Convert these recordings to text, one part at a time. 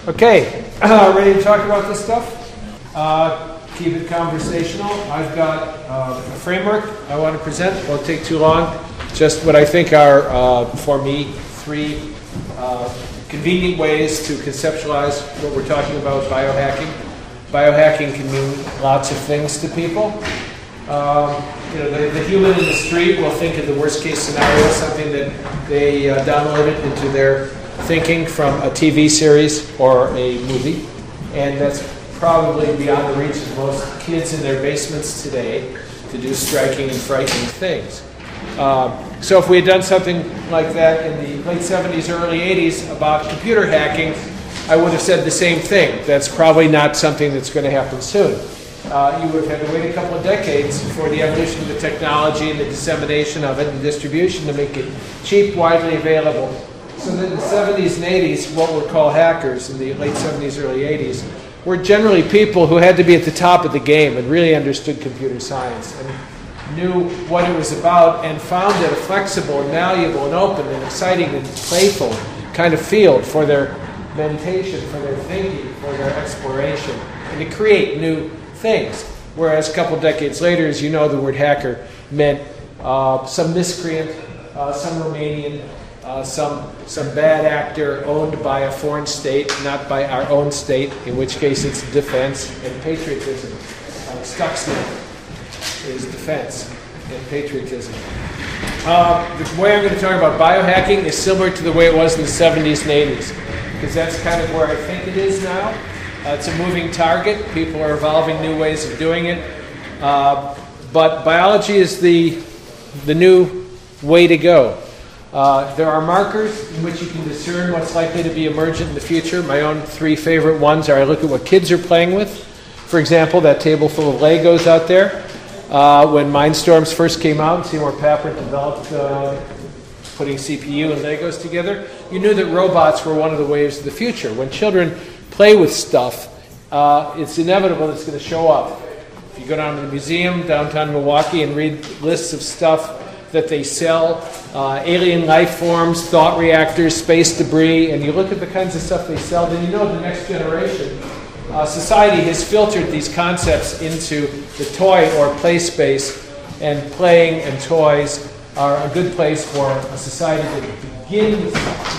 Okay, ready to talk about this stuff? Keep it conversational. I've got a framework I want to present. It won't take too long. Just what I think are, for me, three convenient ways to conceptualize what we're talking about with biohacking. Biohacking can mean lots of things to people. The human in the street will think of the worst case scenario, something that they downloaded into their thinking from a TV series or a movie, and that's probably beyond the reach of most kids in their basements today to do striking and frightening things. So if we had done something like that in the late 70s, early 80s about computer hacking, I would have said the same thing. That's probably not something that's going to happen soon. You would have had to wait a couple of decades for the evolution of the technology and the dissemination of it and distribution to make it cheap, widely available. So that in the 70s and 80s, what were called hackers in the late 70s, early 80s, were generally people who had to be at the top of the game and really understood computer science and knew what it was about and found it a flexible and malleable and open and exciting and playful kind of field for their meditation, for their thinking, for their exploration, and to create new things. Whereas a couple decades later, as you know, the word hacker meant some miscreant, some Romanian, some bad actor owned by a foreign state, not by our own state, in which case it's defense and patriotism. Stuxnet is defense and patriotism. The way I'm going to talk about biohacking is similar to the way it was in the 70s and 80s, because that's kind of where I think it is now. It's a moving target. People are evolving new ways of doing it. But biology is the new way to go. There are markers in which you can discern what's likely to be emergent in the future. My own three favorite ones are I look at what kids are playing with. For example, that table full of Legos out there. When Mindstorms first came out, Seymour Papert developed putting CPU and Legos together, you knew that robots were one of the waves of the future. When children play with stuff, it's inevitable it's going to show up. If you go down to the museum downtown Milwaukee and read lists of stuff that they sell, alien life forms, thought reactors, space debris, and you look at the kinds of stuff they sell, then you know the next generation, society has filtered these concepts into the toy or play space, and playing and toys are a good place for a society that begins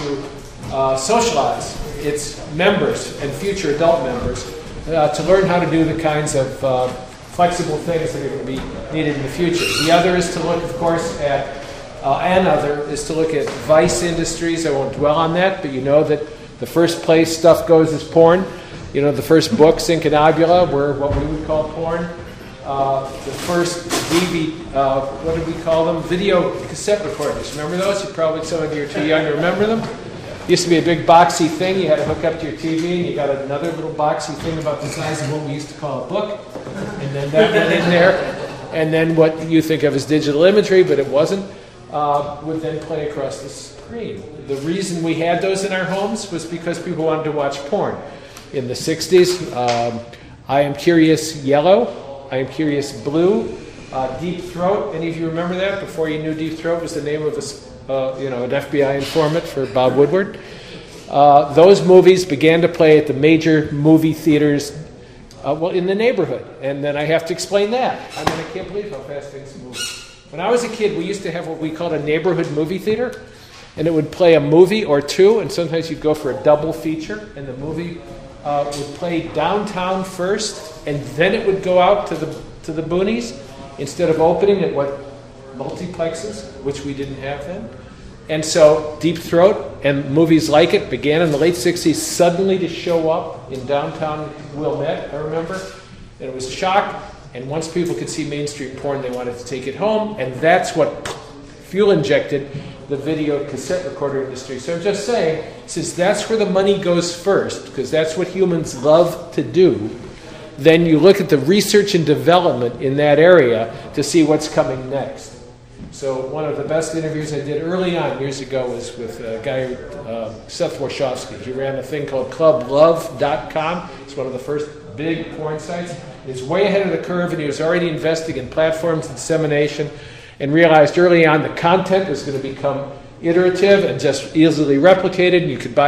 to socialize its members and future adult members to learn how to do the kinds of flexible things that are going to be needed in the future. The other is to look, of course, at vice industries. I won't dwell on that, but you know that the first place stuff goes is porn. You know, the first books, Incunabula, were what we would call porn. The first what did we call them? Video cassette recorders. Remember those? Some of you are too young to remember them. Used to be a big boxy thing you had to hook up to your TV, and you got another little boxy thing about the size of what we used to call a book, and then that went in there, and then what you think of as digital imagery, but it wasn't, would then play across the screen. The reason we had those in our homes was because people wanted to watch porn. In the 60s, I Am Curious Yellow, I Am Curious Blue, Deep Throat. Any of you remember that? Before you knew Deep Throat was the name of an FBI informant for Bob Woodward. Those movies began to play at the major movie theaters, in the neighborhood. And then I have to explain that. I can't believe how fast things move. When I was a kid, we used to have what we called a neighborhood movie theater, and it would play a movie or two, and sometimes you'd go for a double feature, and the movie would play downtown first, and then it would go out to the boonies, instead of opening at what multiplexes, which we didn't have then. And so Deep Throat and movies like it began in the late 60s suddenly to show up in downtown Wilmette, I remember. And it was a shock. And once people could see mainstream porn, they wanted to take it home. And that's what fuel injected the video cassette recorder industry. So I'm just saying, since that's where the money goes first, because that's what humans love to do, then you look at the research and development in that area to see what's coming next. So one of the best interviews I did early on years ago was with a guy, Seth Warshawski. He ran a thing called ClubLove.com. It's one of the first big porn sites. He's way ahead of the curve, and he was already investing in platforms and dissemination, and realized early on the content was going to become iterative and just easily replicated. And you could buy a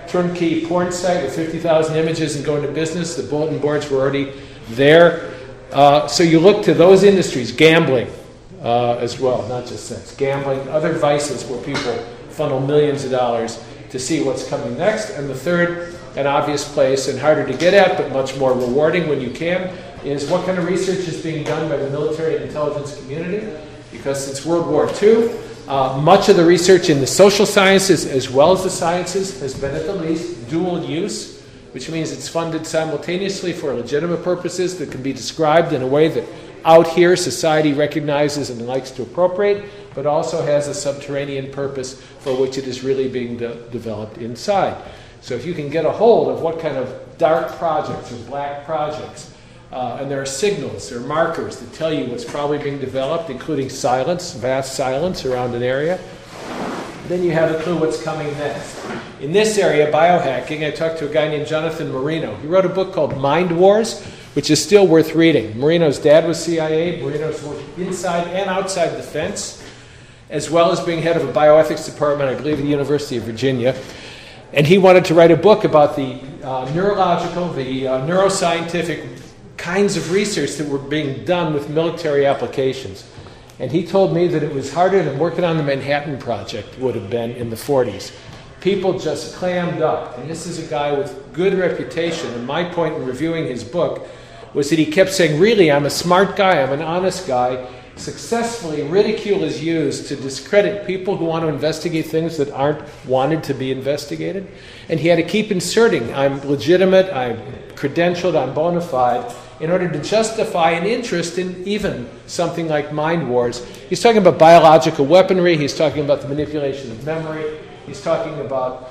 turnkey porn site with 50,000 images and go into business. The bulletin boards were already there. So you look to those industries, gambling as well, not just sex, gambling, other vices where people funnel millions of dollars to see what's coming next. And the third, an obvious place and harder to get at, but much more rewarding when you can, is what kind of research is being done by the military and intelligence community. Because since World War II, much of the research in the social sciences as well as the sciences has been at the least dual use, which means it's funded simultaneously for legitimate purposes that can be described in a way that out here society recognizes and likes to appropriate, but also has a subterranean purpose for which it is really being developed inside. So if you can get a hold of what kind of dark projects or black projects, and there are signals, there are markers that tell you what's probably being developed, including silence, vast silence around an area, then you have a clue what's coming next. In this area, biohacking, I talked to a guy named Jonathan Marino. He wrote a book called Mind Wars, which is still worth reading. Marino's dad was CIA. Marino's worked inside and outside the fence, as well as being head of a bioethics department, I believe, at the University of Virginia. And he wanted to write a book about the neurological, the neuroscientific kinds of research that were being done with military applications. And he told me that it was harder than working on the Manhattan Project would have been in the 40s. People just clammed up. And this is a guy with good reputation. And my point in reviewing his book was that he kept saying, really, I'm a smart guy, I'm an honest guy. Successfully, ridicule is used to discredit people who want to investigate things that aren't wanted to be investigated. And he had to keep inserting, I'm legitimate, I'm credentialed, I'm bona fide, in order to justify an interest in even something like Mind Wars. He's talking about biological weaponry, he's talking about the manipulation of memory, he's talking about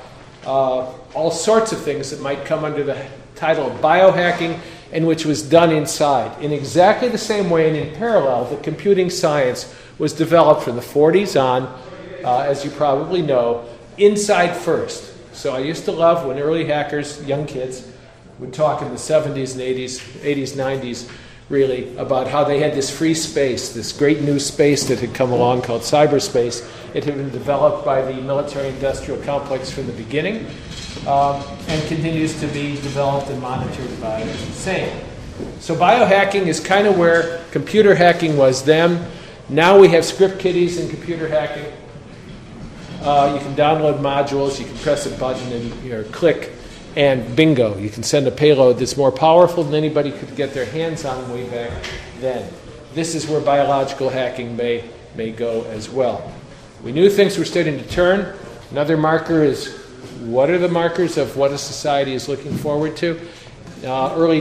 all sorts of things that might come under the title of biohacking, and which was done inside. In exactly the same way and in parallel, the computing science was developed from the 40s on, as you probably know, inside first. So I used to love when early hackers, young kids, would talk in the 70s and 80s, 90s, really, about how they had this free space, this great new space that had come along called cyberspace. It had been developed by the military-industrial complex from the beginning, and continues to be developed and monitored by the same. So biohacking is kind of where computer hacking was then. Now we have script kiddies in computer hacking. You can download modules, you can press a button and click, and bingo, you can send a payload that's more powerful than anybody could get their hands on way back then. This is where biological hacking may go as well. We knew things were starting to turn. Another marker is, what are the markers of what a society is looking forward to? Early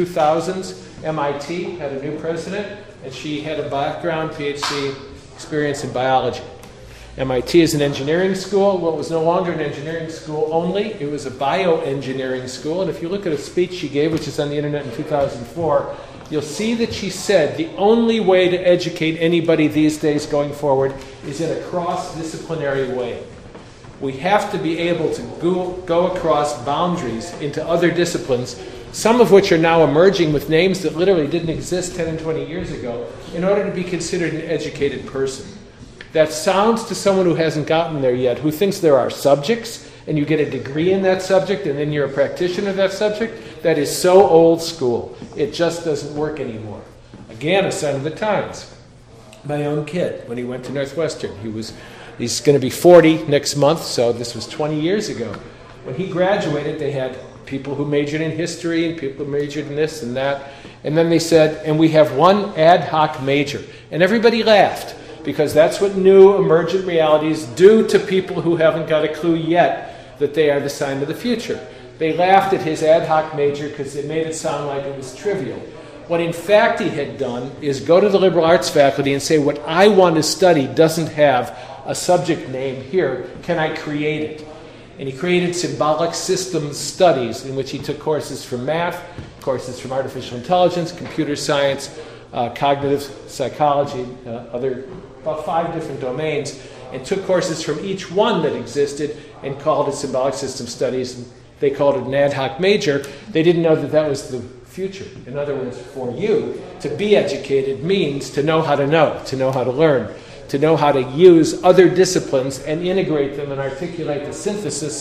2000s, MIT had a new president, and she had a background, PhD experience in biology. MIT is an engineering school. Well, it was no longer an engineering school only. It was a bioengineering school. And if you look at a speech she gave, which is on the internet in 2004, you'll see that she said the only way to educate anybody these days going forward is in a cross-disciplinary way. We have to be able to go across boundaries into other disciplines, some of which are now emerging with names that literally didn't exist 10 and 20 years ago, in order to be considered an educated person. That sounds to someone who hasn't gotten there yet, who thinks there are subjects, and you get a degree in that subject, and then you're a practitioner of that subject. That is so old school. It just doesn't work anymore. Again, a sign of the times. My own kid, when he went to Northwestern, he's going to be 40 next month, so this was 20 years ago. When he graduated, they had people who majored in history and people who majored in this and that. And then they said, and we have one ad hoc major. And everybody laughed, because that's what new emergent realities do to people who haven't got a clue yet that they are the sign of the future. They laughed at his ad hoc major because it made it sound like it was trivial. What in fact he had done is go to the liberal arts faculty and say, what I want to study doesn't have a subject name here. Can I create it? And he created symbolic systems studies, in which he took courses from math, courses from artificial intelligence, computer science, cognitive psychology, about 5 different domains, and took courses from each one that existed and called it symbolic system studies. They called it an ad hoc major. They didn't know that that was the future. In other words, for you, to be educated means to know how to learn, to know how to use other disciplines and integrate them and articulate the synthesis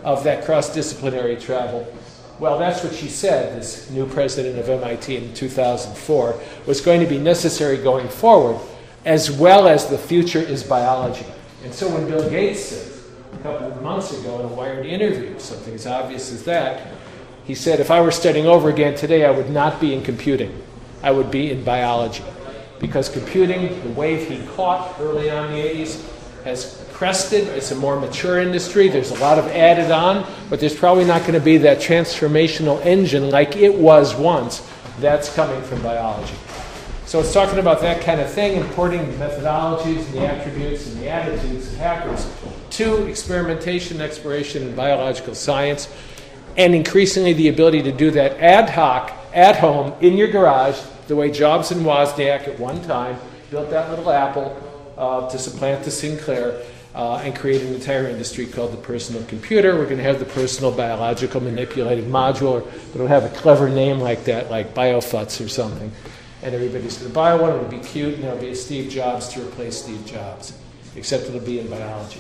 of that cross-disciplinary travel. Well, that's what she said, this new president of MIT in 2004, was going to be necessary going forward, as well as the future is biology. And so when Bill Gates said a couple of months ago in a Wired interview, something as obvious as that, he said, if I were starting over again today, I would not be in computing. I would be in biology. Because computing, the wave he caught early on in the 80s, has crested. It's a more mature industry. There's a lot of added on, but there's probably not going to be that transformational engine like it was once. That's coming from biology. So it's talking about that kind of thing, importing the methodologies and the attributes and the attitudes of hackers to experimentation, exploration, and biological science, and increasingly the ability to do that ad hoc, at home, in your garage, the way Jobs and Wozniak at one time built that little Apple to supplant the Sinclair and create an entire industry called the personal computer. We're going to have the personal biological manipulated module, but it'll have a clever name like that, like BioFutz or something. And everybody's going to buy one, it'll be cute, and there'll be a Steve Jobs to replace Steve Jobs, except it'll be in biology.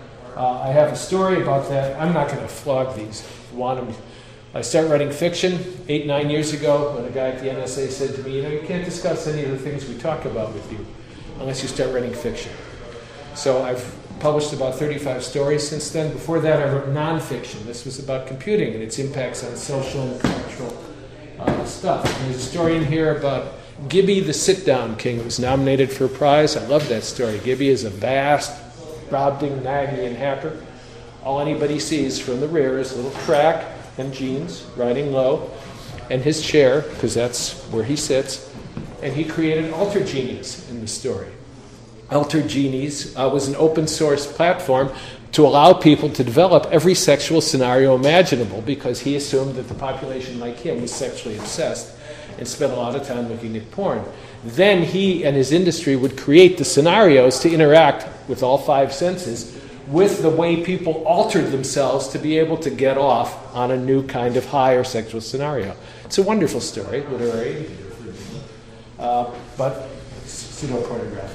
I have a story about that. I'm not going to flog these. If you want them, I started writing fiction 8-9 years ago when a guy at the NSA said to me, you can't discuss any of the things we talk about with you unless you start writing fiction. So I've published about 35 stories since then. Before that, I wrote nonfiction. This was about computing and its impacts on social and cultural stuff. And there's a story in here about Gibby the sit-down king who was nominated for a prize. I love that story. Gibby is a vast, Brobdingnagian hacker. All anybody sees from the rear is a little track and jeans, riding low, and his chair, because that's where he sits. And he created Alter Genies in the story. Alter Genies was an open source platform to allow people to develop every sexual scenario imaginable, because he assumed that the population like him was sexually obsessed and spent a lot of time looking at porn. Then he and his industry would create the scenarios to interact with all five senses with the way people altered themselves to be able to get off on a new kind of high or sexual scenario. It's a wonderful story, literary, but pseudo-pornographic.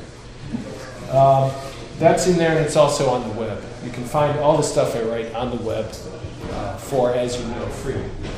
That's in there, and it's also on the web. You can find all the stuff I write on the web for, as you know, free.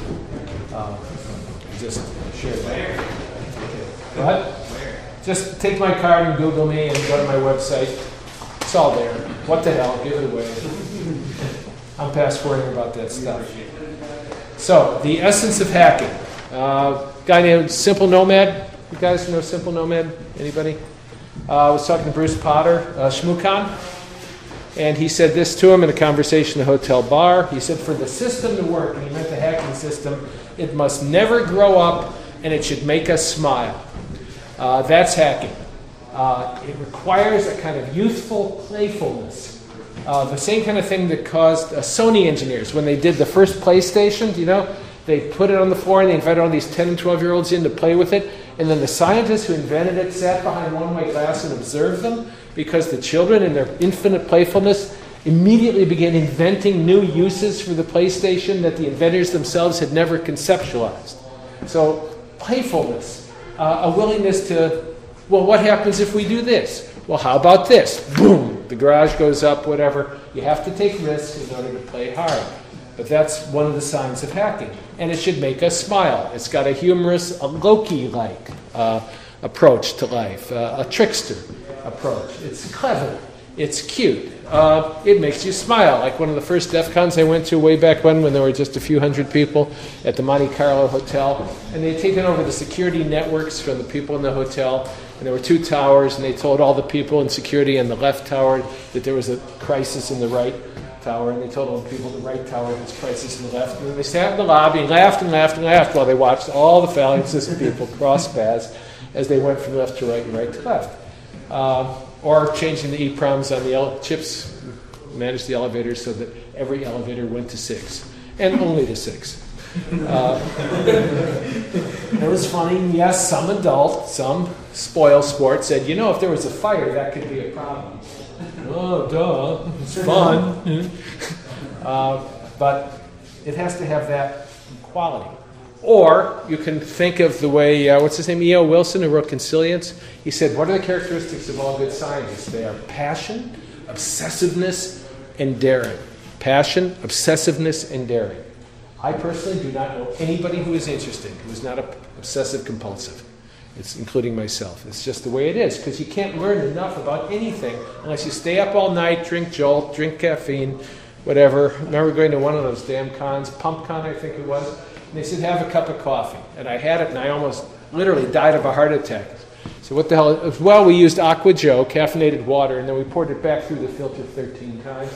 Just share that. What? Just take my card and Google me and go to my website. It's all there. What the hell? Give it away. I'm past worrying about that stuff. So, the essence of hacking. Guy named Simple Nomad. You guys know Simple Nomad? Anybody? I was talking to Bruce Potter, Shmookan, and he said this to him in a conversation in a hotel bar. He said, for the system to work, and he meant the hacking system, it must never grow up, and it should make us smile. That's hacking. It requires a kind of youthful playfulness. The same kind of thing that caused Sony engineers, when they did the first PlayStation, they put it on the floor and they invited all these 10 and 12-year-olds in to play with it. And then the scientists who invented it sat behind one-way glass and observed them, because the children, in their infinite playfulness, immediately began inventing new uses for the PlayStation that the inventors themselves had never conceptualized. So playfulness, a willingness to, well, what happens if we do this? Well, how about this? Boom! The garage goes up, whatever. You have to take risks in order to play hard. But that's one of the signs of hacking. And it should make us smile. It's got a humorous, a Loki-like approach to life, a trickster approach. It's clever. It's cute. It makes you smile. Like one of the first DEF CONs I went to way back when there were just a few hundred people at the Monte Carlo Hotel. And they'd taken over the security networks from the people in the hotel. And there were two towers, and they told all the people in security in the left tower that there was a crisis in the right tower, and they told all the people in the right tower there was crisis in the left. And then they sat in the lobby and laughed and laughed and laughed while they watched all the phalanxes of people cross paths as they went from left to right and right to left. Or changing the EEPROMs on the chips, managed the elevators so that every elevator went to 6, and only to 6. It was funny. Yes, some adult, some spoil sport said, if there was a fire, that could be a problem. Oh, duh. It's fun. But it has to have that quality. Or you can think of the way, what's his name, E.O. Wilson, who wrote Consilience? He said, what are the characteristics of all good scientists? They are passion, obsessiveness, and daring. passion, obsessiveness, and daring. I personally do not know anybody who is interested who is not obsessive compulsive. It's including myself. It's just the way it is, because you can't learn enough about anything unless you stay up all night, drink Jolt, drink caffeine, whatever. I remember going to one of those damn cons, PumpCon I think it was, and they said, have a cup of coffee. And I had it, and I almost literally died of a heart attack. So what the hell? Well, we used Aqua Joe, caffeinated water, and then we poured it back through the filter 13 times.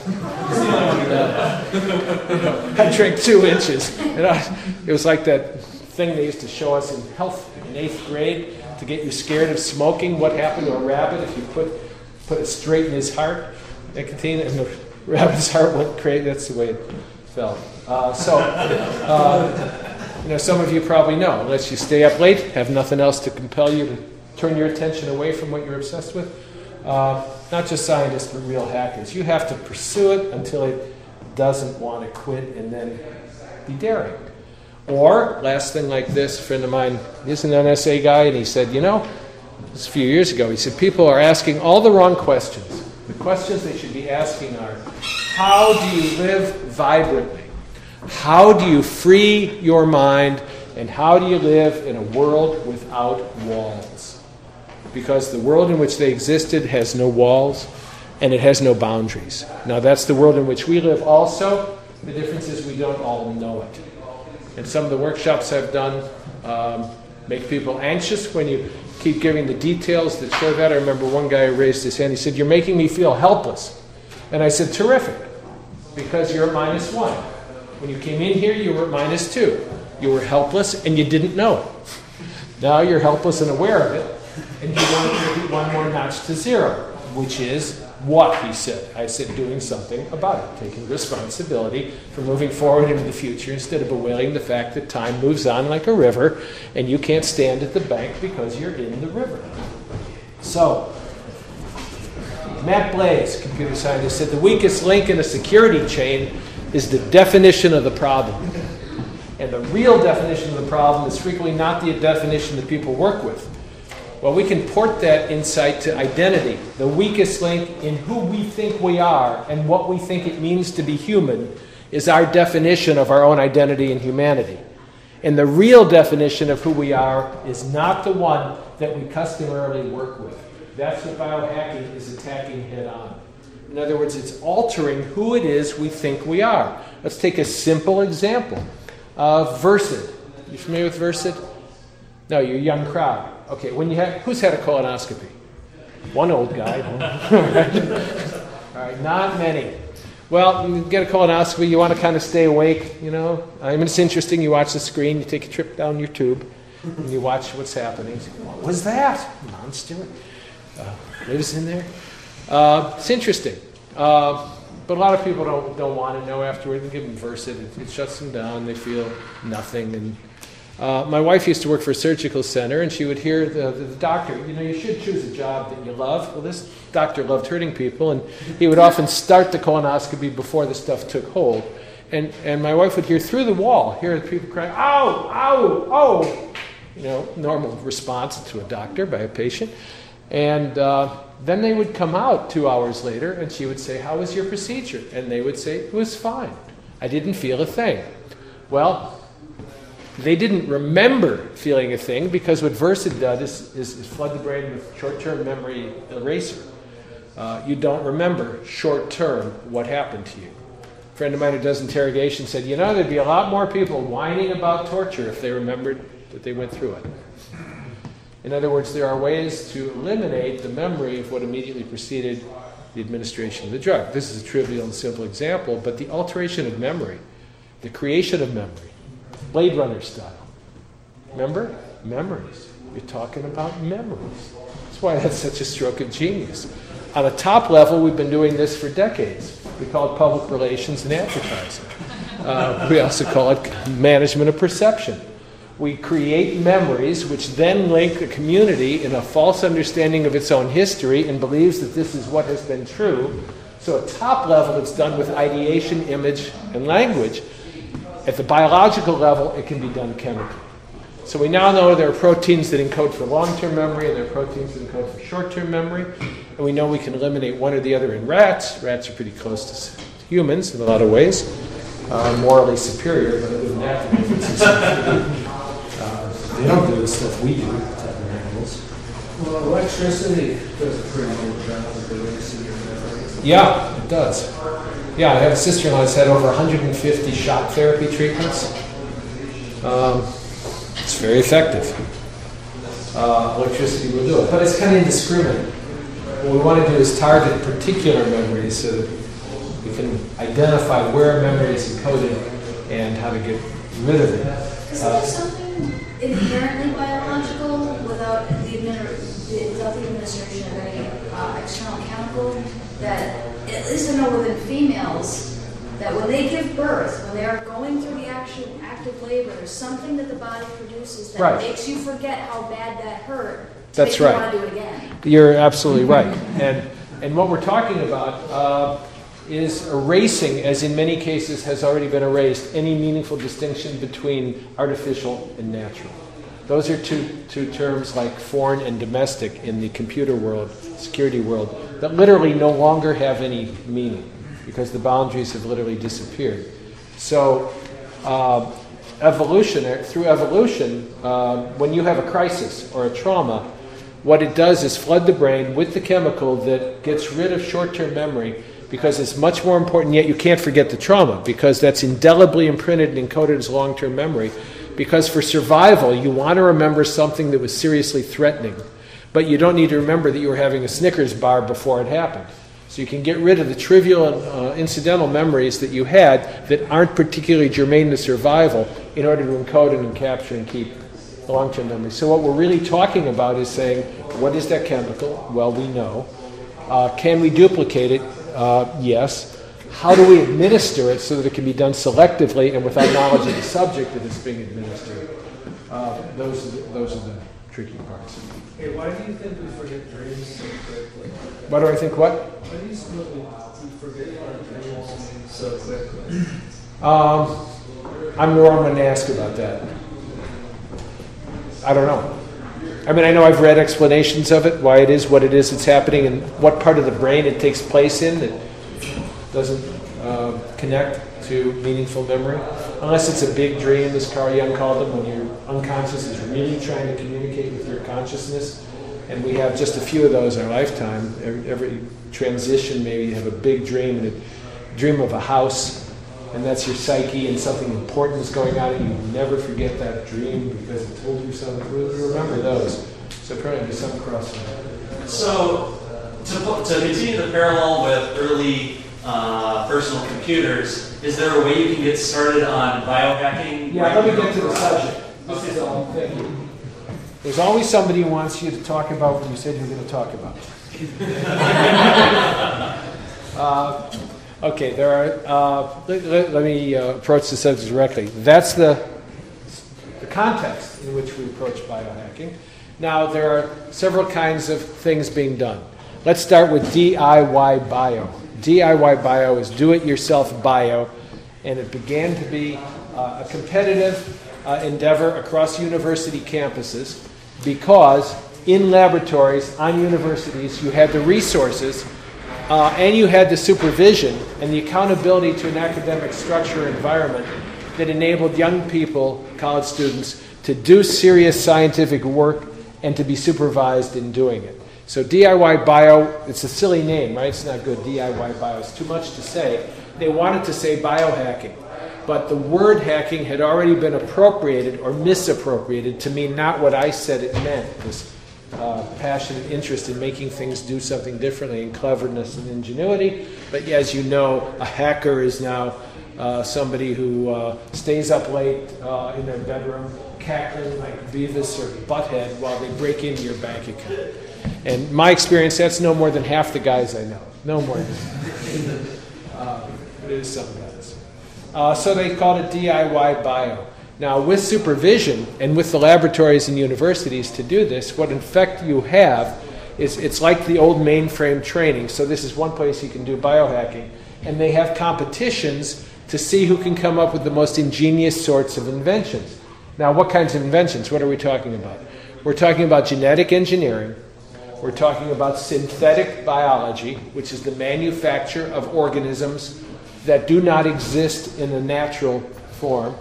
I drank 2 inches. And it was like that thing they used to show us in health in 8th grade to get you scared of smoking. What happened to a rabbit if you put it straight in his heart? Nicotine, and the rabbit's heart went crazy. That's the way it felt. Some of you probably know, unless you stay up late, have nothing else to compel you to turn your attention away from what you're obsessed with. Not just scientists, but real hackers. You have to pursue it until it doesn't want to quit, and then be daring. Or, last thing like this, a friend of mine, he's an NSA guy, and he said, this a few years ago, he said, people are asking all the wrong questions. The questions they should be asking are, how do you live vibrantly? How do you free your mind? And how do you live in a world without walls? Because the world in which they existed has no walls, and it has no boundaries. Now that's the world in which we live also. The difference is we don't all know it. And some of the workshops I've done make people anxious when you keep giving the details that show that. I remember one guy raised his hand. He said, you're making me feel helpless. And I said, terrific, because you're at -1. When you came in here, you were at -2. You were helpless, and you didn't know it. Now you're helpless and aware of it, and you want to take it one more notch to 0, which is what, he said. I said, doing something about it, taking responsibility for moving forward into the future instead of bewailing the fact that time moves on like a river, and you can't stand at the bank because you're in the river. So, Matt Blaze, computer scientist, said the weakest link in a security chain is the definition of the problem. And the real definition of the problem is frequently not the definition that people work with. Well, we can port that insight to identity. The weakest link in who we think we are and what we think it means to be human is our definition of our own identity and humanity. And the real definition of who we are is not the one that we customarily work with. That's what biohacking is attacking head on. In other words, it's altering who it is we think we are. Let's take a simple example. Versed. You familiar with Versed? No, you're a young crowd. Okay, who's had a colonoscopy? One old guy. All right, not many. Well, you get a colonoscopy, you want to kind of stay awake, I mean, it's interesting. You watch the screen, you take a trip down your tube, and you watch what's happening. What was that? Monster. Lives in there. It's interesting. But a lot of people don't want to know afterward. They give them Versed. It shuts them down. They feel nothing. And my wife used to work for a surgical center, and she would hear the doctor, you should choose a job that you love. Well, this doctor loved hurting people, and he would often start the colonoscopy before the stuff took hold. And my wife would hear through the wall, hear people crying, ow, ow, oh, normal response to a doctor by a patient. And then they would come out 2 hours later, and she would say, how was your procedure? And they would say, it was fine. I didn't feel a thing. Well, they didn't remember feeling a thing because what Versed does is flood the brain with short-term memory eraser. You don't remember short-term what happened to you. A friend of mine who does interrogation said, there'd be a lot more people whining about torture if they remembered that they went through it. In other words, there are ways to eliminate the memory of what immediately preceded the administration of the drug. This is a trivial and simple example, but the alteration of memory, the creation of memory, Blade Runner style. Remember? Memories. You're talking about memories. That's why that's such a stroke of genius. On a top level, we've been doing this for decades. We call it public relations and advertising. We also call it management of perception. We create memories which then link a community in a false understanding of its own history and believes that this is what has been true. So at top level, it's done with ideation, image, and language. At the biological level, it can be done chemically. So we now know there are proteins that encode for long-term memory and there are proteins that encode for short-term memory. And we know we can eliminate one or the other in rats. Rats are pretty close to humans in a lot of ways, morally superior, but it wouldn't have to be. They don't do the stuff we do, type of animals. Well, electricity does a pretty good job of erasing your memories. Yeah, it does. Yeah, I have a sister-in-law that's had over 150 shock therapy treatments. It's very effective. Electricity will do it, but it's kind of indiscriminate. What we want to do is target particular memories so that we can identify where a memory is encoded and how to get rid of it. Is there something inherently biological without the administration of any external chemical that, at least I know within females, that when they give birth, when they are going through the active labor, there's something that the body produces that Right. makes you forget how bad that hurt. That's make you right. want to do it again. You're absolutely right. And what we're talking about is erasing, as in many cases has already been erased, any meaningful distinction between artificial and natural. Those are two terms like foreign and domestic in the computer world, security world, that literally no longer have any meaning because the boundaries have literally disappeared. So through evolution, when you have a crisis or a trauma, what it does is flood the brain with the chemical that gets rid of short-term memory because it's much more important, yet you can't forget the trauma because that's indelibly imprinted and encoded as long-term memory. Because for survival, you want to remember something that was seriously threatening, but you don't need to remember that you were having a Snickers bar before it happened. So you can get rid of the trivial and incidental memories that you had that aren't particularly germane to survival in order to encode and capture and keep long-term memory. So what we're really talking about is saying, what is that chemical? Well, we know. Can we duplicate it? Yes. How do we administer it so that it can be done selectively and without knowledge of the subject that it's being administered? Those are the tricky parts. Hey, why do you think we forget dreams so quickly? Why do I think what? Why do you think we forget our dreams so quickly? I'm the wrong one to ask about that. I don't know. I mean, I know I've read explanations of it, why it is what it is that's happening, and what part of the brain it takes place in that doesn't connect to meaningful memory. Unless it's a big dream, as Carl Jung called them, when your unconscious is really trying to communicate with your consciousness. And we have just a few of those in our lifetime. Every transition, maybe you have a big dream, and a dream of a house, and that's your psyche, and something important is going on, and you never forget that dream because it told you something. You remember those. So apparently there's some crossover. So to continue the parallel with early personal computers, is there a way you can get started on biohacking? Yeah, let me get to the subject. This is all. Thank you. There's always somebody who wants you to talk about what you said you were going to talk about. Okay, there are. Let me approach the subject directly. That's the context in which we approach biohacking. Now, there are several kinds of things being done. Let's start with DIY bio. DIY bio is do-it-yourself bio, and it began to be a competitive endeavor across university campuses because in laboratories, on universities, you had the resources and you had the supervision and the accountability to an academic structure environment that enabled young people, college students, to do serious scientific work and to be supervised in doing it. So DIY bio, it's a silly name, right? It's not good, DIY bio. It's too much to say. They wanted to say biohacking, but the word hacking had already been appropriated or misappropriated to mean not what I said it meant, this passion and interest in making things do something differently and cleverness and ingenuity. But as you know, a hacker is now somebody who stays up late in their bedroom cackling like Beavis or Butthead while they break into your bank account. And my experience, that's no more than half the guys I know. No more than it is some guys. So they called it DIY bio. Now, with supervision and with the laboratories and universities to do this, what in fact you have is it's like the old mainframe training. So this is one place you can do biohacking. And they have competitions to see who can come up with the most ingenious sorts of inventions. Now, what kinds of inventions? What are we talking about? We're talking about genetic engineering. We're talking about synthetic biology, which is the manufacture of organisms that do not exist in a natural form.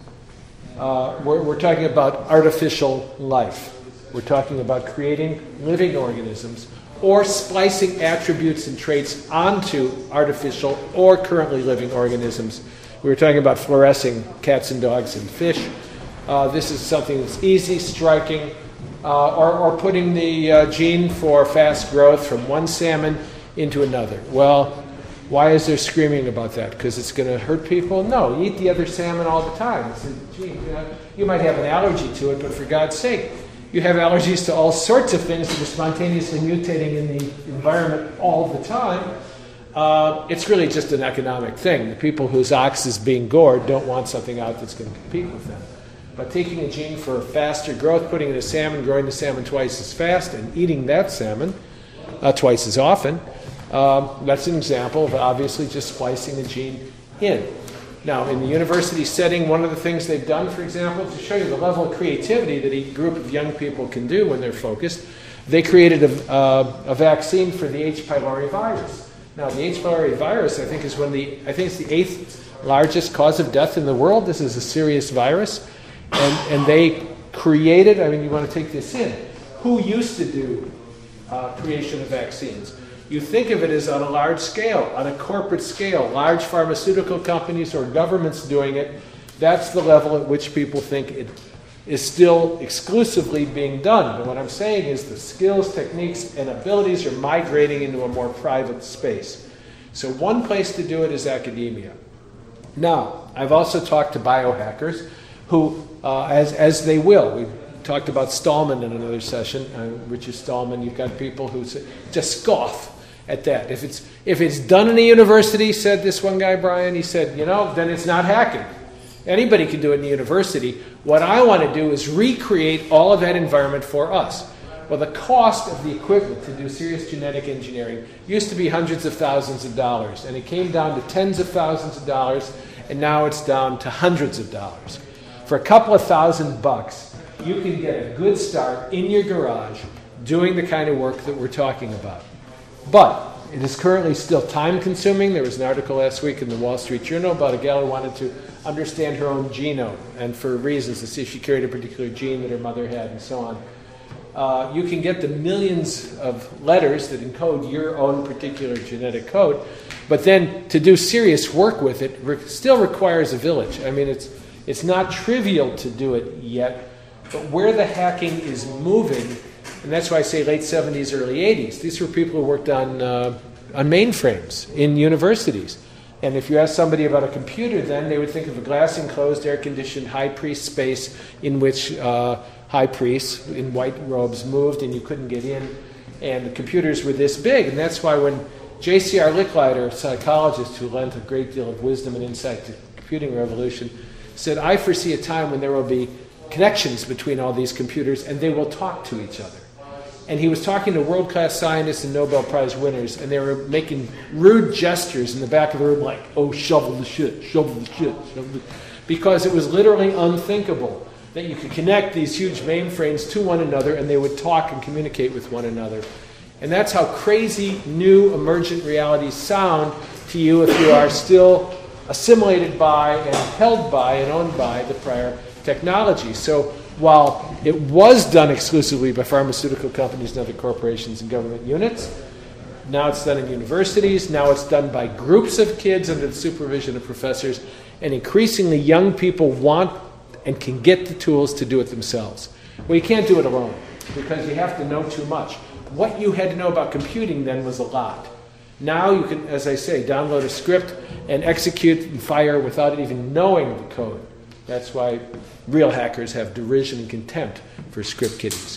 We're talking about artificial life. We're talking about creating living organisms or splicing attributes and traits onto artificial or currently living organisms. We were talking about fluorescing cats and dogs and fish. This is something that's easy, striking, or putting the gene for fast growth from one salmon into another. Well, why is there screaming about that? Because it's going to hurt people? No, you eat the other salmon all the time. It's a gene. You might have an allergy to it, but for God's sake, you have allergies to all sorts of things that are spontaneously mutating in the environment all the time. It's really just an economic thing. The people whose ox is being gored don't want something out that's going to compete with them. But taking a gene for faster growth, putting it in a salmon, growing the salmon twice as fast, and eating that salmon twice as often, that's an example of obviously just splicing the gene in. Now, in the university setting, one of the things they've done, for example, to show you the level of creativity that a group of young people can do when they're focused, they created a vaccine for the H. pylori virus. Now, the H. pylori virus, I think, it's the 8th largest cause of death in the world. This is a serious virus. And they created, you want to take this in, who used to do creation of vaccines? You think of it as on a large scale, on a corporate scale, large pharmaceutical companies or governments doing it. That's the level at which people think it is still exclusively being done. But what I'm saying is the skills, techniques, and abilities are migrating into a more private space. So one place to do it is academia. Now, I've also talked to biohackers who, as they will, we talked about Stallman in another session, Richard Stallman. You've got people who just scoff at that. If it's done in a university, said this one guy, Brian, he said, then it's not hacking. Anybody can do it in the university. What I want to do is recreate all of that environment for us. Well, the cost of the equipment to do serious genetic engineering used to be hundreds of thousands of dollars, and it came down to tens of thousands of dollars, and now it's down to hundreds of dollars. For a couple of $1,000, you can get a good start in your garage doing the kind of work that we're talking about. But it is currently still time-consuming. There was an article last week in the Wall Street Journal about a gal who wanted to understand her own genome, and for reasons to see if she carried a particular gene that her mother had and so on. You can get the millions of letters that encode your own particular genetic code, but then to do serious work with it still requires a village. It's not trivial to do it yet, but where the hacking is moving, and that's why I say late 70s, early 80s, these were people who worked on mainframes in universities. And if you ask somebody about a computer then, they would think of a glass-enclosed, air-conditioned high priest space in which high priests in white robes moved and you couldn't get in. And the computers were this big. And that's why when J.C.R. Licklider, a psychologist who lent a great deal of wisdom and insight to the computing revolution, said, I foresee a time when there will be connections between all these computers and they will talk to each other. And he was talking to world-class scientists and Nobel Prize winners, and they were making rude gestures in the back of the room like, oh, shovel the shit, shovel the shit, shovel the... Because it was literally unthinkable that you could connect these huge mainframes to one another and they would talk and communicate with one another. And that's how crazy new emergent realities sound to you if you are still assimilated by and held by and owned by the prior technology. So while it was done exclusively by pharmaceutical companies and other corporations and government units, now it's done in universities, now it's done by groups of kids under the supervision of professors, and increasingly young people want and can get the tools to do it themselves. Well, you can't do it alone because you have to know too much. What you had to know about computing then was a lot. Now you can, as I say, download a script and execute and fire without even knowing the code. That's why real hackers have derision and contempt for script kiddies.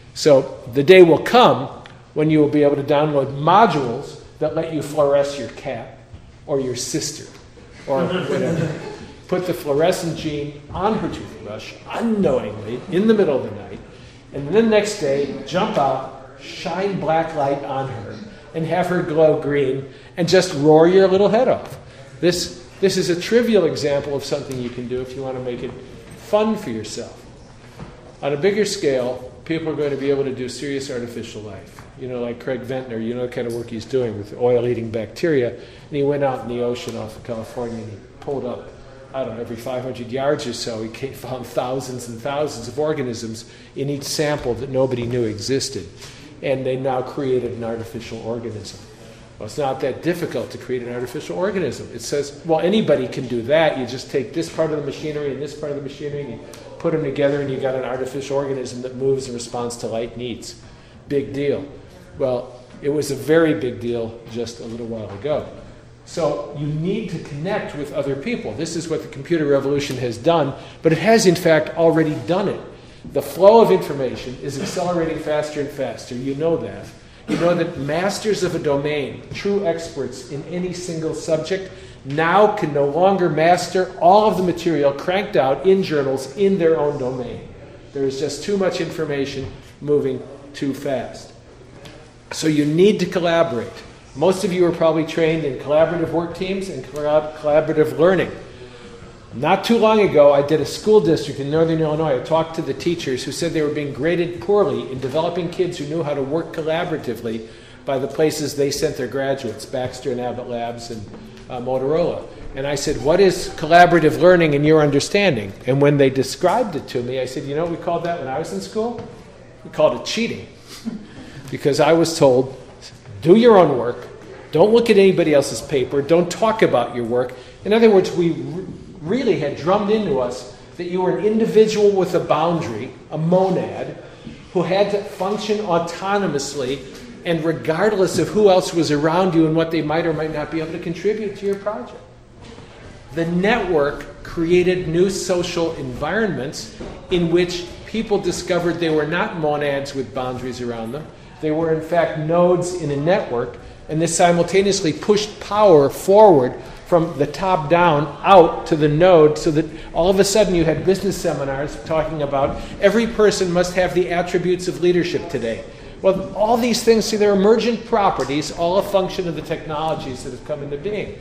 So the day will come when you will be able to download modules that let you fluoresce your cat or your sister or whatever. Put the fluorescent gene on her toothbrush unknowingly in the middle of the night, and then the next day jump out, shine black light on her, and have her glow green, and just roar your little head off. This is a trivial example of something you can do if you want to make it fun for yourself. On a bigger scale, people are going to be able to do serious artificial life. You know, like Craig Ventnor, you know the kind of work he's doing with oil-eating bacteria. And he went out in the ocean off of California and he pulled up, I don't know, every 500 yards or so, he found thousands and thousands of organisms in each sample that nobody knew existed. And they now created an artificial organism. Well, it's not that difficult to create an artificial organism. It says, well, anybody can do that. You just take this part of the machinery and this part of the machinery and you put them together and you got an artificial organism that moves in response to light needs. Big deal. Well, it was a very big deal just a little while ago. So you need to connect with other people. This is what the computer revolution has done, but it has in fact already done it. The flow of information is accelerating faster and faster. You know that. You know that masters of a domain, true experts in any single subject, now can no longer master all of the material cranked out in journals in their own domain. There is just too much information moving too fast. So you need to collaborate. Most of you are probably trained in collaborative work teams and collaborative learning. Not too long ago, I did a school district in Northern Illinois. I talked to the teachers who said they were being graded poorly in developing kids who knew how to work collaboratively by the places they sent their graduates, Baxter and Abbott Labs and Motorola. And I said, what is collaborative learning in your understanding? And when they described it to me, I said, you know what we called that when I was in school? We called it cheating. Because I was told, do your own work, don't look at anybody else's paper, don't talk about your work. In other words, we really had drummed into us that you were an individual with a boundary, a monad, who had to function autonomously and regardless of who else was around you and what they might or might not be able to contribute to your project. The network created new social environments in which people discovered they were not monads with boundaries around them. They were, in fact, nodes in a network, and this simultaneously pushed power forward from the top down out to the node so that all of a sudden you had business seminars talking about every person must have the attributes of leadership today. Well, all these things, see, they're emergent properties, all a function of the technologies that have come into being.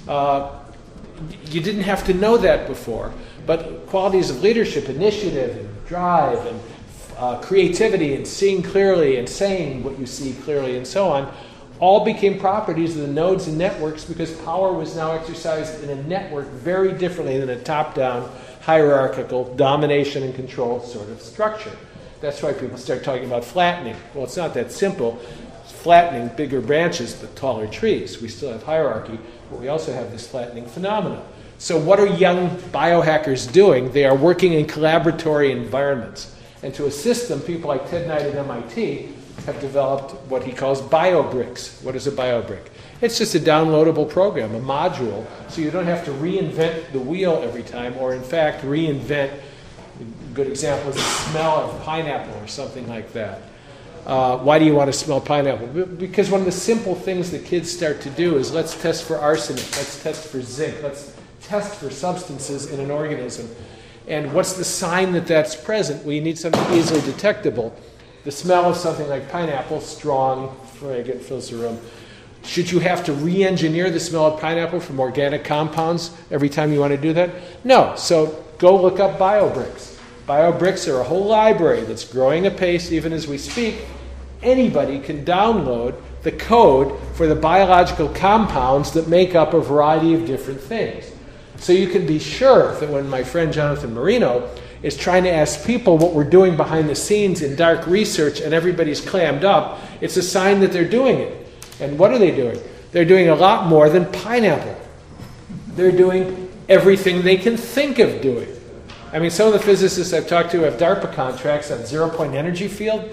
You didn't have to know that before, but qualities of leadership, initiative, and drive, and creativity, and seeing clearly, and saying what you see clearly, and so on, all became properties of the nodes and networks because power was now exercised in a network very differently than a top-down, hierarchical, domination and control sort of structure. That's why people start talking about flattening. Well, it's not that simple. It's flattening bigger branches but taller trees. We still have hierarchy, but we also have this flattening phenomenon. So what are young biohackers doing? They are working in collaboratory environments. And to assist them, people like Ted Knight at MIT have developed what he calls BioBricks. What is a BioBrick? It's just a downloadable program, a module, so you don't have to reinvent the wheel every time, or in fact reinvent, a good example is the smell of pineapple or something like that. Why do you want to smell pineapple? Because one of the simple things that kids start to do is let's test for arsenic, let's test for zinc, let's test for substances in an organism. And what's the sign that that's present? Well, you need something easily detectable. The smell of something like pineapple, strong, fragrant, fills the room. Should you have to re-engineer the smell of pineapple from organic compounds every time you want to do that? No. So go look up BioBricks. BioBricks are a whole library that's growing apace even as we speak. Anybody can download the code for the biological compounds that make up a variety of different things. So you can be sure that when my friend Jonathan Marino is trying to ask people what we're doing behind the scenes in dark research and everybody's clammed up, it's a sign that they're doing it. And what are they doing? They're doing a lot more than pineapple. They're doing everything they can think of doing. I mean, some of the physicists I've talked to have DARPA contracts on zero-point energy field.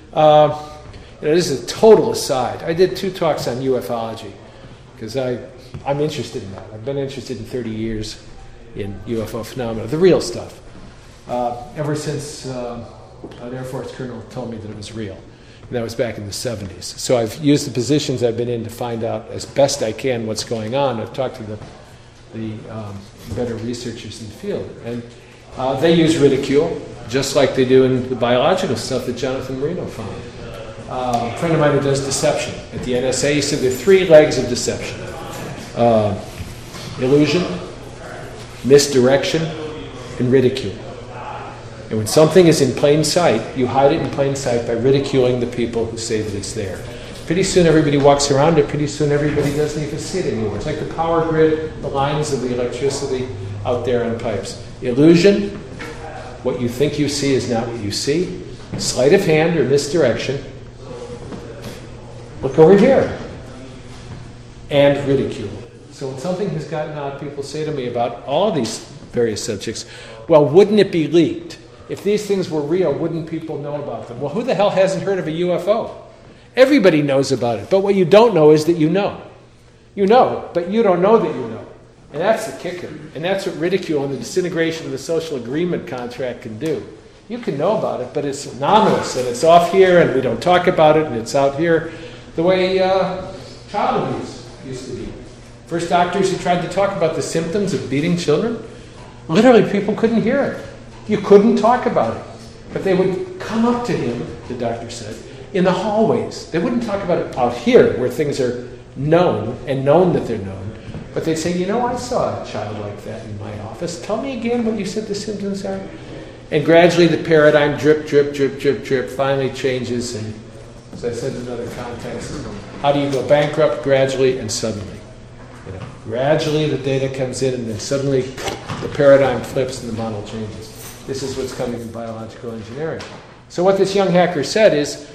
This is a total aside. I did 2 talks on ufology because I'm interested in that. I've been interested in 30 years in UFO phenomena, the real stuff. Ever since an Air Force colonel told me that it was real. And that was back in the 70s. So I've used the positions I've been in to find out as best I can what's going on. I've talked to the better researchers in the field. And they use ridicule, just like they do in the biological stuff that Jonathan Marino found. A friend of mine who does deception at the NSA, he said there are 3 legs of deception. Illusion, misdirection, and ridicule. And when something is in plain sight, you hide it in plain sight by ridiculing the people who say that it's there. Pretty soon everybody walks around it, pretty soon everybody doesn't even see it anymore. It's like the power grid, the lines of the electricity out there on pipes. Illusion, what you think you see is not what you see. Sleight of hand or misdirection. Look over here. And ridicule. So when something has gotten out, people say to me about all these various subjects, well, wouldn't it be leaked? If these things were real, wouldn't people know about them? Well, who the hell hasn't heard of a UFO? Everybody knows about it. But what you don't know is that you know. You know, but you don't know that you know. And that's the kicker. And that's what ridicule and the disintegration of the social agreement contract can do. You can know about it, but it's anomalous, and it's off here, and we don't talk about it, and it's out here. The way child abuse used to be. First doctors who tried to talk about the symptoms of beating children, literally people couldn't hear it. You couldn't talk about it. But they would come up to him, the doctor said, in the hallways. They wouldn't talk about it out here where things are known and known that they're known. But they'd say, you know, I saw a child like that in my office. Tell me again what you said the symptoms are. And gradually the paradigm drip, drip, drip, drip, drip finally changes. And as I said in another context, how do you go bankrupt? Gradually and suddenly. You know, gradually the data comes in and then suddenly the paradigm flips and the model changes. This is what's coming in biological engineering. So what this young hacker said is,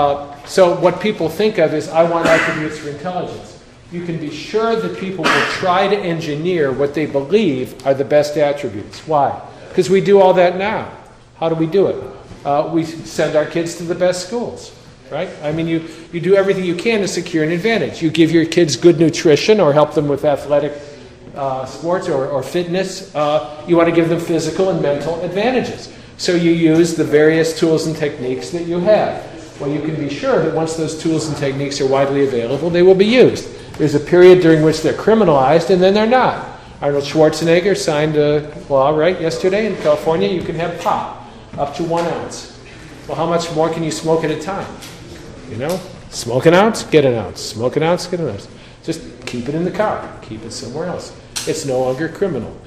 so what people think of is, I want attributes for intelligence. You can be sure that people will try to engineer what they believe are the best attributes. Why? Because we do all that now. How do we do it? We send our kids to the best schools, right? I mean, you do everything you can to secure an advantage. You give your kids good nutrition or help them with athletic sports or fitness. You want to give them physical and mental advantages. So you use the various tools and techniques that you have. Well, you can be sure that once those tools and techniques are widely available, they will be used. There's a period during which they're criminalized, and then they're not. Arnold Schwarzenegger signed a law, right, yesterday in California. You can have pot up to 1 ounce. Well, how much more can you smoke at a time? You know, smoke an ounce, get an ounce. Smoke an ounce, get an ounce. Just keep it in the car. Keep it somewhere else. It's no longer criminal.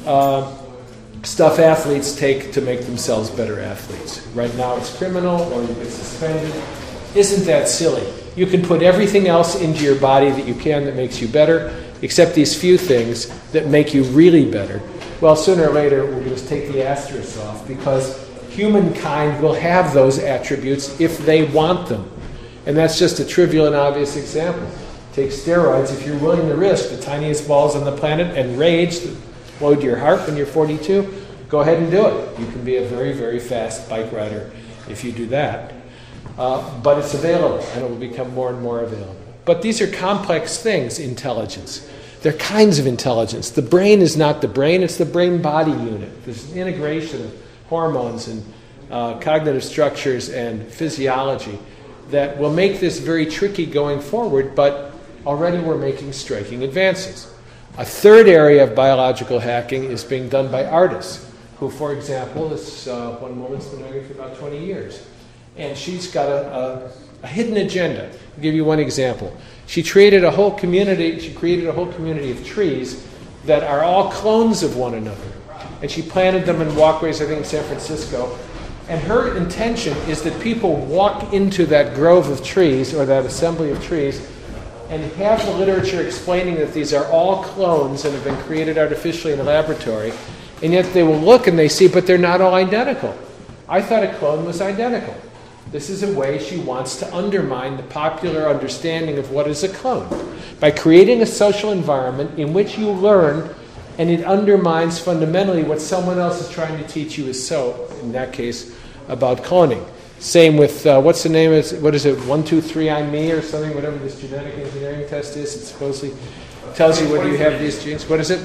Stuff athletes take to make themselves better athletes. Right now it's criminal, or you get suspended. Isn't that silly? You can put everything else into your body that you can that makes you better, except these few things that make you really better. Well, sooner or later, we're going to take the asterisk off, because humankind will have those attributes if they want them. And that's just a trivial and obvious example. Take steroids. If you're willing to risk the tiniest balls on the planet and rage that flow to your heart when you're 42, go ahead and do it. You can be a very, very fast bike rider if you do that. But it's available, and it will become more and more available. But these are complex things, intelligence. They're kinds of intelligence. The brain is not the brain, it's the brain-body unit. There's an integration of hormones and cognitive structures and physiology that will make this very tricky going forward, but already we're making striking advances. A third area of biological hacking is being done by artists, who, for example, this one woman's been doing it for about 20 years. And she's got a hidden agenda. I'll give you one example. She created a whole community of trees that are all clones of one another. And she planted them in walkways, I think in San Francisco. And her intention is that people walk into that grove of trees, or that assembly of trees, and have the literature explaining that these are all clones and have been created artificially in a laboratory. And yet they will look and they see, but they're not all identical. I thought a clone was identical. This is a way she wants to undermine the popular understanding of what is a clone, by creating a social environment in which you learn, and it undermines fundamentally what someone else is trying to teach you is so, in that case, about cloning. Same with, what's the name, what is it, 123andMe or something, whatever this genetic engineering test is. It supposedly tells you whether you have these genes. What is it?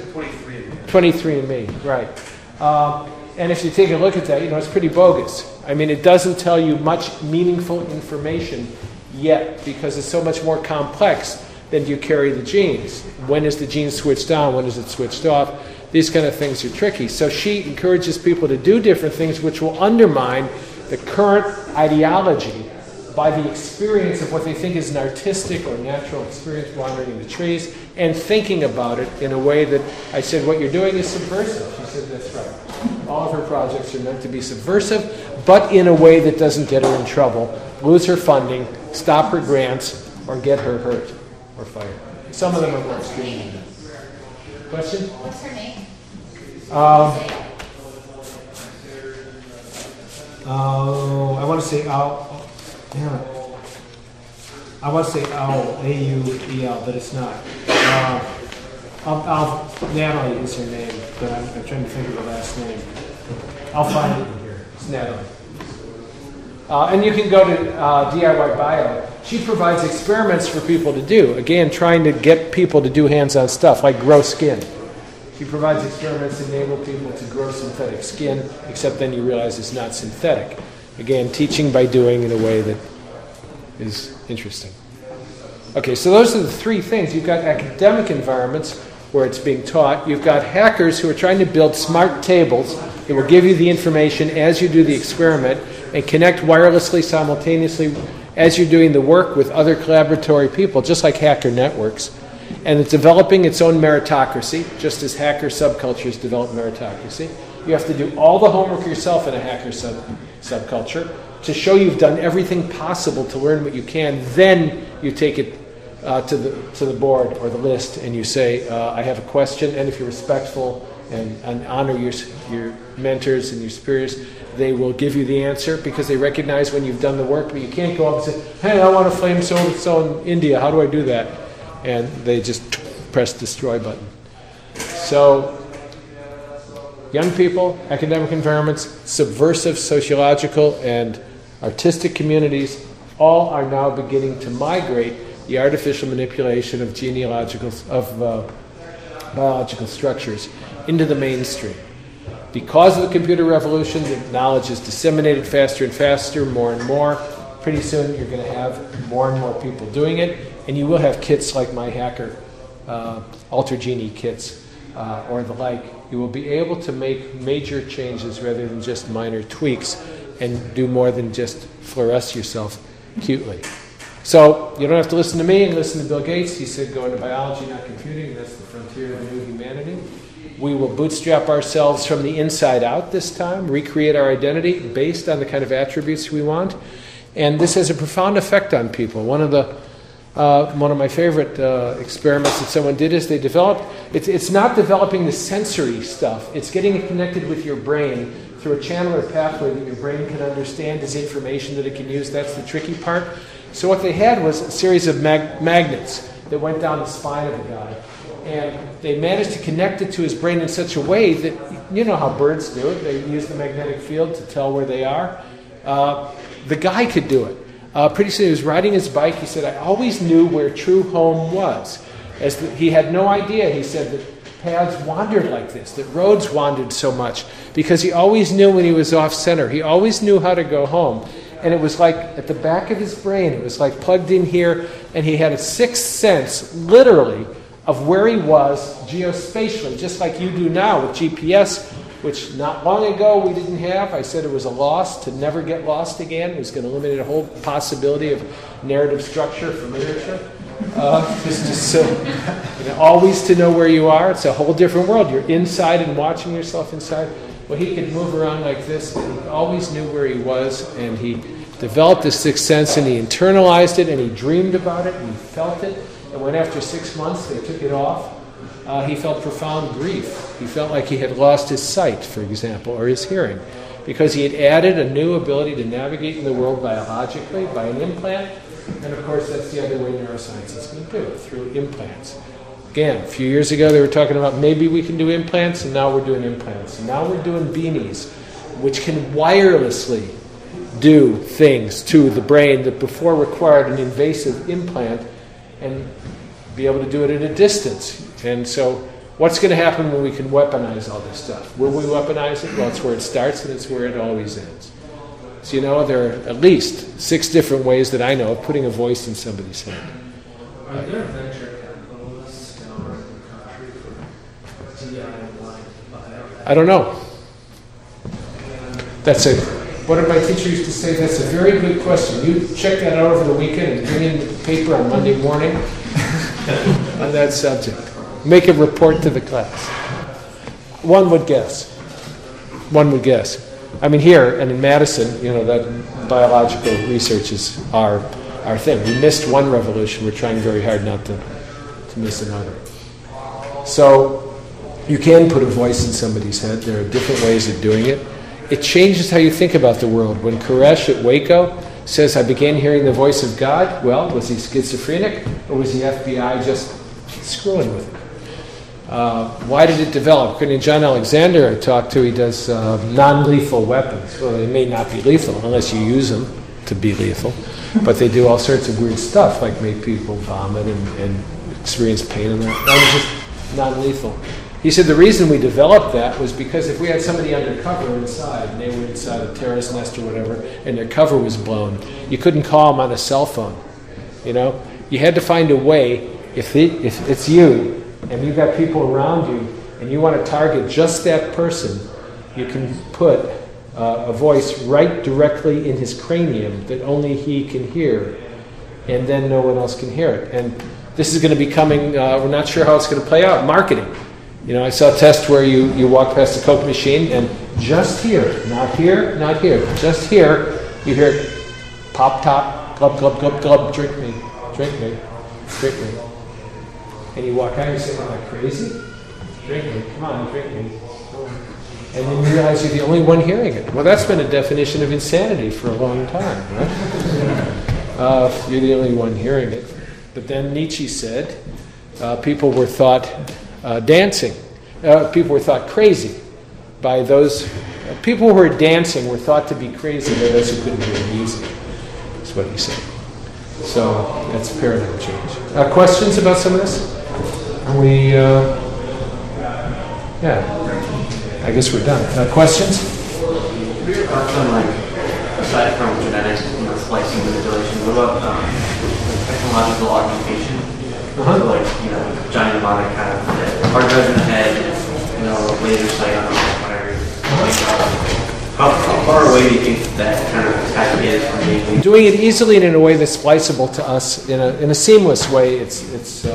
23andMe, right. And if you take a look at that, you know, it's pretty bogus. I mean, it doesn't tell you much meaningful information yet, because it's so much more complex than do you carry the genes. When is the gene switched on? When is it switched off? These kind of things are tricky. So she encourages people to do different things which will undermine the current ideology by the experience of what they think is an artistic or natural experience wandering in the trees, and thinking about it in a way that I said, what you're doing is subversive. She said, that's right. All of her projects are meant to be subversive, but in a way that doesn't get her in trouble, lose her funding, stop her grants, or get her hurt or fired. Some of them are more extreme than that. Question? What's her name? I want to say Al. Damn it. I want to say Al, A-U-E-L, but it's not. Natalie is her name, but I'm trying to think of the last name. I'll find it in here. It's Natalie. And you can go to DIY Bio. She provides experiments for people to do. Again, trying to get people to do hands-on stuff, like grow skin. She provides experiments to enable people to grow synthetic skin, except then you realize it's not synthetic. Again, teaching by doing in a way that is interesting. Okay, so those are the three things. You've got academic environments where it's being taught. You've got hackers who are trying to build smart tables that will give you the information as you do the experiment and connect wirelessly simultaneously as you're doing the work with other collaboratory people, just like hacker networks. And it's developing its own meritocracy, just as hacker subcultures develop meritocracy. You have to do all the homework yourself in a hacker subculture to show you've done everything possible to learn what you can. Then you take it to the board or the list and you say, I have a question, and if you're respectful and honor your mentors and your superiors, they will give you the answer because they recognize when you've done the work, but you can't go up and say, hey, I want to flame so-and-so in India, how do I do that? And they just press destroy button. So, young people, academic environments, subversive sociological and artistic communities, all are now beginning to migrate the artificial manipulation of biological structures into the mainstream. Because of the computer revolution, the knowledge is disseminated faster and faster, more and more. Pretty soon you're going to have more and more people doing it, and you will have kits like my hacker, AlterGenie kits, or the like. You will be able to make major changes rather than just minor tweaks and do more than just fluoresce yourself cutely. So you don't have to listen to me and listen to Bill Gates. He said go into biology, not computing. That's the frontier of the new humanity. We will bootstrap ourselves from the inside out this time, recreate our identity based on the kind of attributes we want. And this has a profound effect on people. One of my favorite experiments that someone did is they developed, it's not developing the sensory stuff, it's getting it connected with your brain through a channel or pathway that your brain can understand as information that it can use. That's the tricky part. So what they had was a series of magnets that went down the spine of the guy. And they managed to connect it to his brain in such a way that, you know how birds do it, they use the magnetic field to tell where they are. The guy could do it. Pretty soon he was riding his bike. He said, I always knew where true home was. He had no idea, he said, that paths wandered like this, that roads wandered so much, because he always knew when he was off center. He always knew how to go home. And it was like at the back of his brain, it was like plugged in here, and he had a sixth sense, literally, of where he was geospatially, just like you do now with GPS, which not long ago we didn't have. I said it was a loss to never get lost again. It was going to eliminate a whole possibility of narrative structure for literature. Just so, always to know where you are. It's a whole different world. You're inside and watching yourself inside. Well, he could move around like this, and he always knew where he was, and he developed this sixth sense, and he internalized it, and he dreamed about it, and he felt it. And when after 6 months they took it off, he felt profound grief. He felt like he had lost his sight, for example, or his hearing, because he had added a new ability to navigate in the world biologically by an implant. And of course, that's the other way neuroscience is going to do it, through implants. Again, a few years ago they were talking about maybe we can do implants, and now we're doing implants. And now we're doing beanies, which can wirelessly do things to the brain that before required an invasive implant, and be able to do it at a distance. And so what's going to happen when we can weaponize all this stuff? Will we weaponize it? Well, it's where it starts and it's where it always ends. So there are at least 6 different ways that I know of putting a voice in somebody's head. Are there venture capitalists in our country for DIY? I don't know. One of my teachers used to say, that's a very good question. You check that out over the weekend and bring in the paper on Monday morning on that subject. Make a report to the class. One would guess. one would guess. I mean, here and in Madison, that biological research is our thing. We missed one revolution. We're trying very hard not to miss another. So you can put a voice in somebody's head. There are different ways of doing it. It changes how you think about the world. When Koresh at Waco says, I began hearing the voice of God, well, was he schizophrenic or was the FBI just screwing with him? Why did it develop? According to John Alexander I talked to, he does non-lethal weapons. Well, they may not be lethal unless you use them to be lethal, but they do all sorts of weird stuff, like make people vomit and experience pain in that. That was just non-lethal. He said the reason we developed that was because if we had somebody undercover inside, and they were inside a terrorist nest or whatever, and their cover was blown, you couldn't call them on a cell phone. You had to find a way, if it's you, and you've got people around you, and you want to target just that person, you can put a voice right directly in his cranium that only he can hear, and then no one else can hear it. And this is going to be coming, we're not sure how it's going to play out, marketing. I saw a test where you walk past a Coke machine, and just here, not here, not here, just here, you hear pop, top, glub, glub, glub, glub, drink me, drink me, drink me. And you walk out and you say, am I crazy? Drink me, come on, drink me. And then you realize you're the only one hearing it. Well, that's been a definition of insanity for a long time, right? You're the only one hearing it. But then Nietzsche said people were thought dancing. People were thought crazy by those. People who were dancing were thought to be crazy by those who couldn't hear music. That's what he said. So that's a paradigm change. Questions about some of this? Are we, I guess we're done. Questions? What are your thoughts on, aside from genetics, splicing manipulation, what about technological augmentation? Uh-huh. So Johnny Mnemonic kind of hard drive in the head, laser sight on whatever. How far away do you think that kind of tech is from being? Doing it easily and in a way that's spliceable to us in a seamless way. It's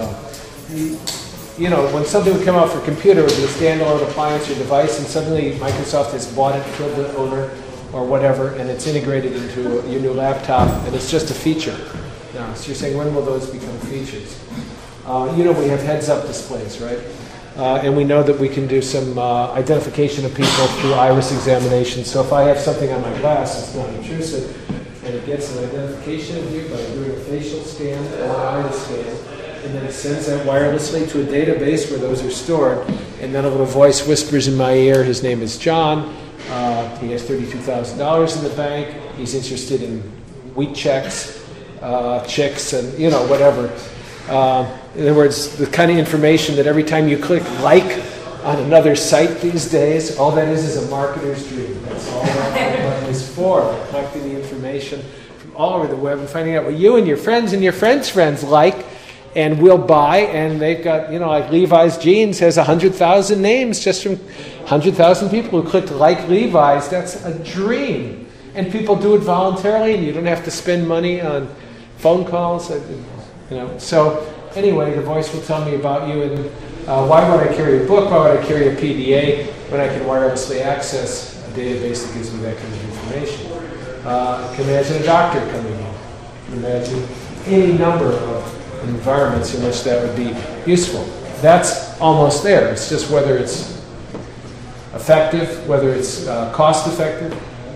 when something would come out for computer, it would be a standalone appliance or device, and suddenly Microsoft has bought it, killed the owner, or whatever, and it's integrated into your new laptop, and it's just a feature. Now, so you're saying, when will those become features? We have heads-up displays, right? And we know that we can do some identification of people through iris examination. So if I have something on my glass, it's not intrusive, and it gets an identification of you by doing a facial scan or an iris scan, and then it sends that wirelessly to a database where those are stored, and then a little voice whispers in my ear, his name is John, he has $32,000 in the bank, he's interested in wheat checks, chicks, and whatever. In other words, the kind of information that every time you click like on another site these days, all that is a marketer's dream. That's all that is for, collecting the information from all over the web and finding out what you and your friends like, and will buy. And they've got, like Levi's Jeans has 100,000 names just from 100,000 people who clicked like Levi's. That's a dream. And people do it voluntarily, and you don't have to spend money on phone calls. So anyway, the voice will tell me about you, and why would I carry a book? Why would I carry a PDA when I can wirelessly access a database that gives me that kind of information? You can imagine a doctor coming in. You can imagine any number of environments in which that would be useful. That's almost there. It's just whether it's effective, whether it's cost effective.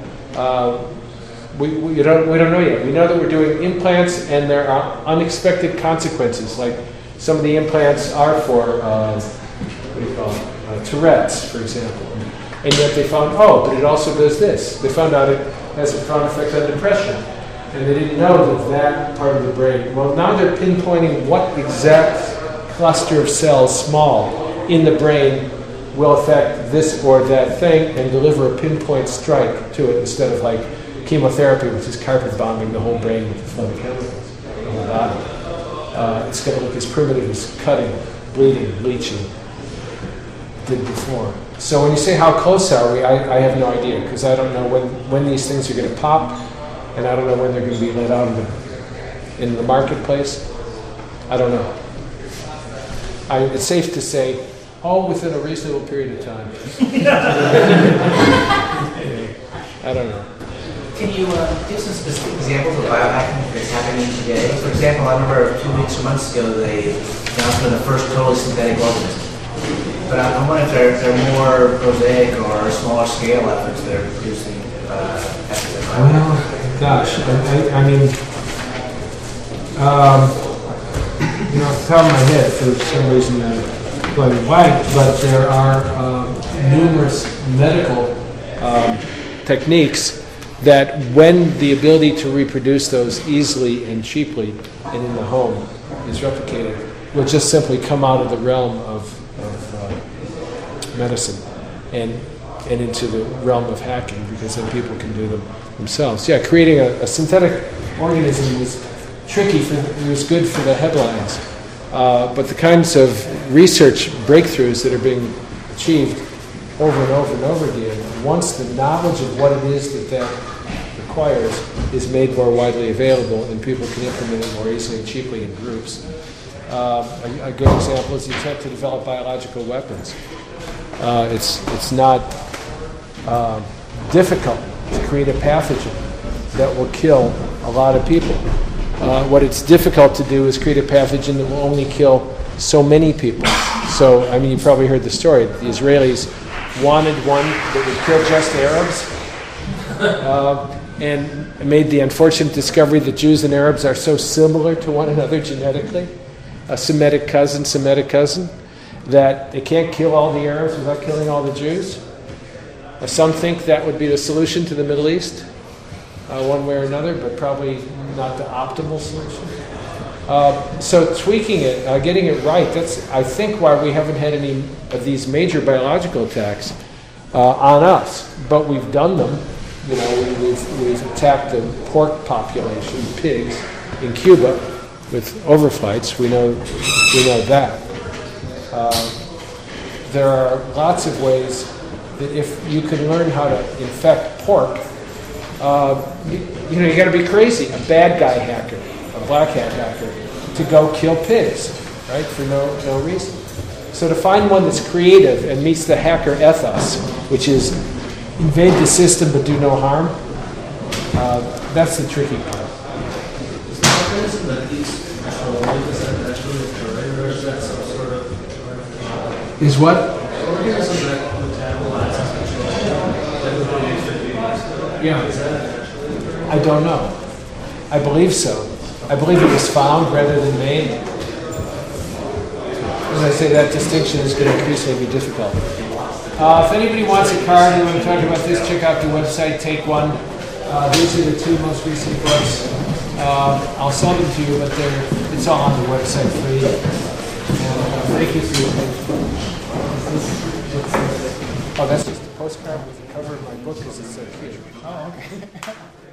We don't know yet. We know that we're doing implants, and there are unexpected consequences. Like some of the implants are for Tourette's, for example, and yet they found, but it also does this. They found out it has a profound effect on depression, and they didn't know that part of the brain. Well, now they're pinpointing what exact cluster of cells, small, in the brain will affect this or that thing and deliver a pinpoint strike to it, instead of like chemotherapy, which is carpet bombing the whole brain with the flood of chemicals in the body. It's going to look as primitive as cutting, bleeding, bleaching did before. So when you say how close are we, I have no idea, because I don't know when these things are going to pop, and I don't know when they're going to be let out in the marketplace. I don't know. It's safe to say All within a reasonable period of time. I don't know. Can you give some specific examples of biohacking that's happening today? For example, I remember 2 weeks or months ago they announced the first totally synthetic organism. But I'm wondering if there are more prosaic or smaller scale efforts that are producing efforts. Well, gosh, I mean, off the top of my head, for some reason I'm going blank, but there are numerous medical techniques that when the ability to reproduce those easily and cheaply and in the home is replicated, will just simply come out of the realm of medicine and into the realm of hacking, because then people can do them themselves. Yeah, creating a synthetic organism was tricky, it was good for the headlines, but the kinds of research breakthroughs that are being achieved over and over and over again, once the knowledge of what it is that requires is made more widely available and people can implement it more easily and cheaply in groups. A good example is the attempt to develop biological weapons. It's not difficult to create a pathogen that will kill a lot of people. What it's difficult to do is create a pathogen that will only kill so many people. So, I mean, you probably heard the story. The Israelis wanted one that would kill just Arabs, and made the unfortunate discovery that Jews and Arabs are so similar to one another genetically, a Semitic cousin, that they can't kill all the Arabs without killing all the Jews. Some think that would be the solution to the Middle East, one way or another, but probably not the optimal solution. So tweaking it, getting it right, that's, I think, why we haven't had any of these major biological attacks on us. But we've done them. You know, we've attacked the pork population, pigs, in Cuba with overflights. We know that. There are lots of ways that if you can learn how to infect pork, you got to be crazy, a bad guy hacker, a black hat hacker, to go kill pigs, right, for no reason. So to find one that's creative and meets the hacker ethos, which is invade the system but do no harm, that's the tricky part. Is the mechanism that eats petroleum, is that naturally occurring, or is that some sort of... Is what? organism that metabolizes petroleum, that would be used Yeah. Is that naturally? I don't know. I believe so. I believe it was found rather than made. As I say, that distinction is going to increasingly be difficult. If anybody wants a card, you want to talk about this, check out the website, take one. These are the 2 most recent books. I'll sell them to you, but it's all on the website free. And thank you for your attention. Oh, that's just a postcard with the cover of my book because it's so cute. Oh, okay.